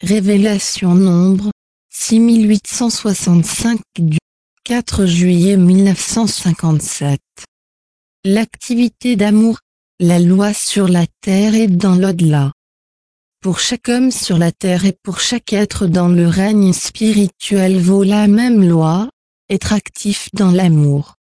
Révélation Nombre, 6865 du 4 juillet 1957. L'activité d'amour, la loi sur la terre et dans l'au-delà. Pour chaque homme sur la terre et pour chaque être dans le règne spirituel vaut la même loi, être actif dans l'amour.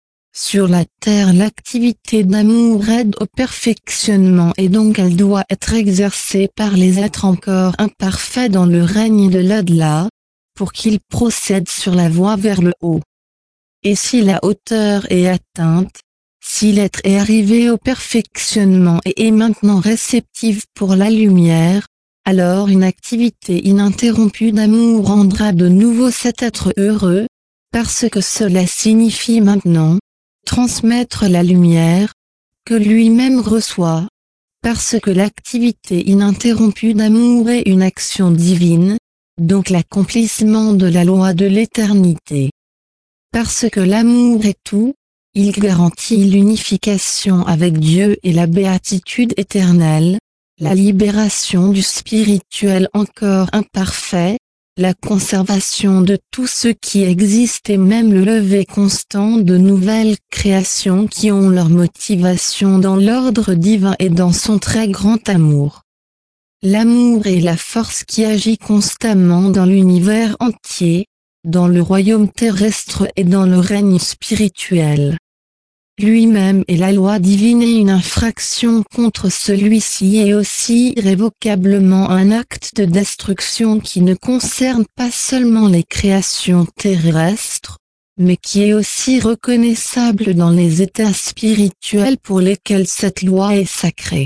Sur la terre, l'activité d'amour aide au perfectionnement et donc elle doit être exercée par les êtres encore imparfaits dans le règne de l'au-delà, pour qu'ils procèdent sur la voie vers le haut. Et si la hauteur est atteinte, si l'être est arrivé au perfectionnement et est maintenant réceptif pour la lumière, alors une activité ininterrompue d'amour rendra de nouveau cet être heureux, parce que cela signifie maintenant transmettre la lumière, que lui-même reçoit, parce que l'activité ininterrompue d'amour est une action divine, donc l'accomplissement de la loi de l'éternité. Parce que l'amour est tout, il garantit l'unification avec Dieu et la béatitude éternelle, la libération du spirituel encore imparfait, la conservation de tout ce qui existe et même le lever constant de nouvelles créations qui ont leur motivation dans l'ordre divin et dans son très grand amour. L'amour est la force qui agit constamment dans l'univers entier, dans le royaume terrestre et dans le règne spirituel. Lui-même est la loi divine et une infraction contre celui-ci est aussi irrévocablement un acte de destruction qui ne concerne pas seulement les créations terrestres, mais qui est aussi reconnaissable dans les états spirituels pour lesquels cette loi est sacrée.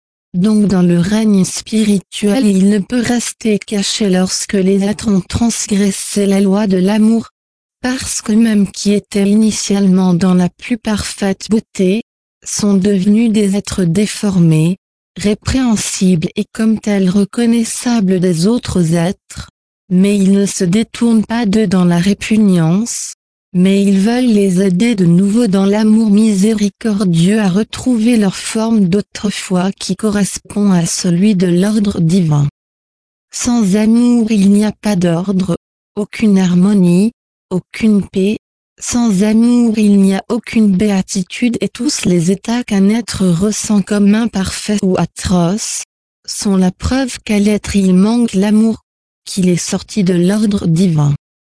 Donc dans le règne spirituel il ne peut rester caché lorsque les êtres ont transgressé la loi de l'amour, parce qu'eux-mêmes qui étaient initialement dans la plus parfaite beauté, sont devenus des êtres déformés, répréhensibles et comme tels reconnaissables des autres êtres, mais ils ne se détournent pas d'eux dans la répugnance, mais ils veulent les aider de nouveau dans l'amour miséricordieux à retrouver leur forme d'autrefois qui correspond à celui de l'ordre divin. Sans amour il n'y a pas d'ordre, aucune harmonie, aucune paix, sans amour il n'y a aucune béatitude et tous les états qu'un être ressent comme imparfaits ou atroces, sont la preuve qu'à l'être il manque l'amour, qu'il est sorti de l'ordre divin.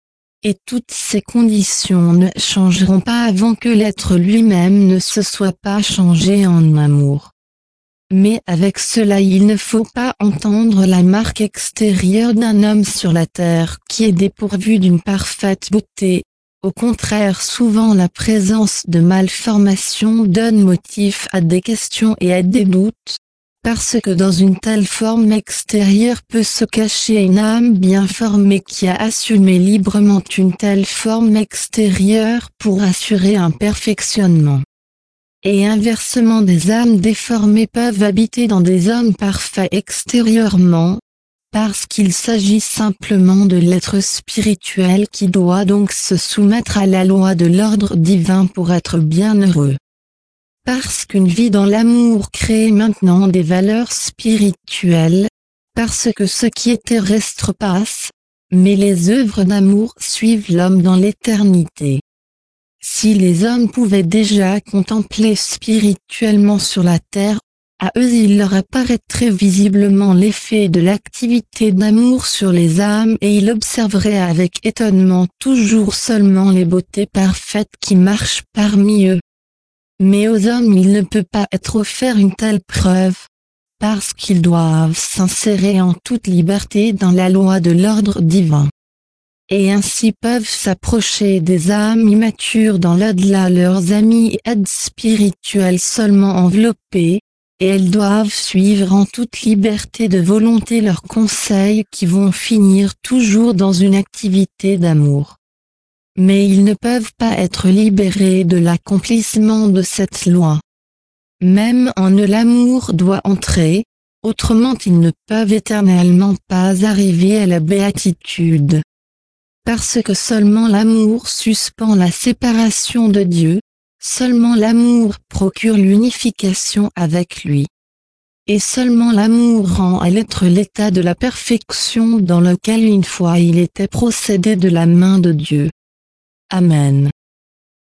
Et toutes ces conditions ne changeront pas avant que l'être lui-même ne se soit pas changé en amour. Mais avec cela il ne faut pas entendre la marque extérieure d'un homme sur la terre qui est dépourvu d'une parfaite beauté. Au contraire souvent la présence de malformations donne motif à des questions et à des doutes, parce que dans une telle forme extérieure peut se cacher une âme bien formée qui a assumé librement une telle forme extérieure pour assurer un perfectionnement. Et inversement des âmes déformées peuvent habiter dans des hommes parfaits extérieurement, parce qu'il s'agit simplement de l'être spirituel qui doit donc se soumettre à la loi de l'ordre divin pour être bien heureux. Parce qu'une vie dans l'amour crée maintenant des valeurs spirituelles, parce que ce qui est terrestre passe, mais les œuvres d'amour suivent l'homme dans l'éternité. Si les hommes pouvaient déjà contempler spirituellement sur la terre, à eux il leur apparaîtrait visiblement l'effet de l'activité d'amour sur les âmes et ils observeraient avec étonnement toujours seulement les beautés parfaites qui marchent parmi eux. Mais aux hommes il ne peut pas être offert une telle preuve, parce qu'ils doivent s'insérer en toute liberté dans la loi de l'ordre divin. Et ainsi peuvent s'approcher des âmes immatures dans l'au-delà leurs amis et aides spirituelles seulement enveloppées, et elles doivent suivre en toute liberté de volonté leurs conseils qui vont finir toujours dans une activité d'amour. Mais ils ne peuvent pas être libérés de l'accomplissement de cette loi. Même en eux l'amour doit entrer, autrement ils ne peuvent éternellement pas arriver à la béatitude. Parce que seulement l'amour suspend la séparation de Dieu, seulement l'amour procure l'unification avec lui. et seulement l'amour rend à l'être l'état de la perfection dans lequel une fois il était procédé de la main de Dieu. Amen.